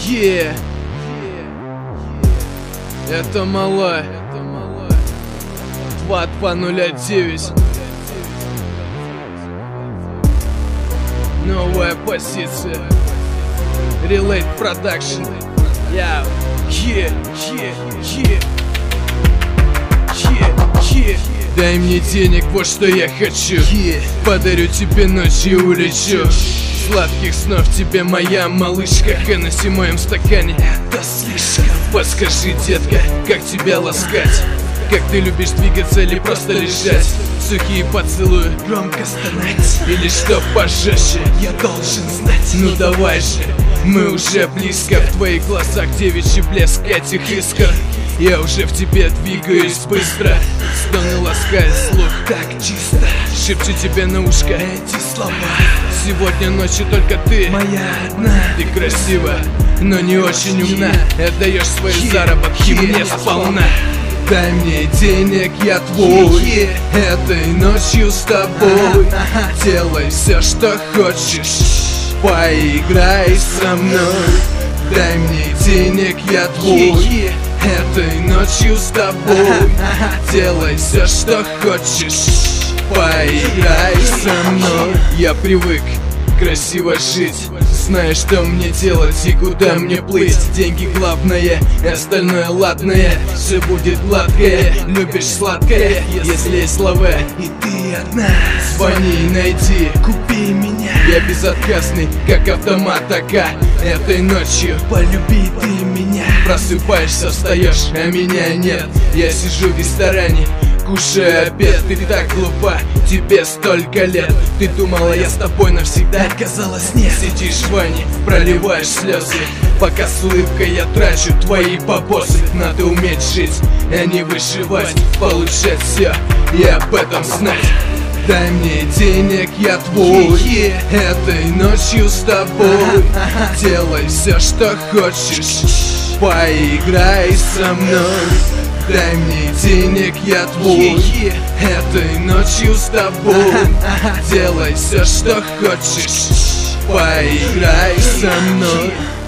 Это мала 2209. Новая позиция. Relate Production. Дай мне денег, вот что я хочу. Подарю тебе ночь и улечу. Сладких снов тебе, моя малышка. Хеннесси в моем стакане, это слишком. Подскажи, детка, как тебя ласкать? Как ты любишь двигаться или просто лежать? Сухие поцелуи, громко стонать, или что пожестче, я должен знать. Ну давай же, мы уже близко. В твоих глазах девичий блеск этих искр. Я уже в тебе двигаюсь быстро. Стоны ласкает слух так чисто. Шепчу тебе на ушко эти слова. Сегодня ночью только ты моя одна. Ты красива, но не очень умна. Отдаешь свои заработки мне сполна. Дай мне денег, я твой. Этой ночью с тобой. Делай все, что хочешь. Поиграй со мной. Дай мне денег, я твой. Этой ночью с тобой. Делай все, что хочешь. Поиграй со мной. Я привык красиво жить, зная, что мне делать и куда мне плыть. Деньги главное, остальное ладное. Все будет гладкое, любишь сладкое. Если есть слова и ты одна, звони и найди, купи меня. Я безотказный, как автомат АК. Этой ночью полюби ты меня. Просыпаешься, встаешь, а меня нет. Я сижу в ресторане, кушай обед. Ты так глупа, тебе столько лет. Ты думала, я с тобой навсегда? Оказалось, нет. Сидишь в ванне, проливаешь слезы, пока с улыбкой я трачу твои бабосы. Надо уметь жить, а не выживать, получать все и об этом знать. Дай мне денег, я твой. Этой ночью с тобой. Делай все, что хочешь. Поиграй со мной. Дай мне денег, я твой. Этой ночью с тобой. Делай все, что хочешь. Поиграй со мной.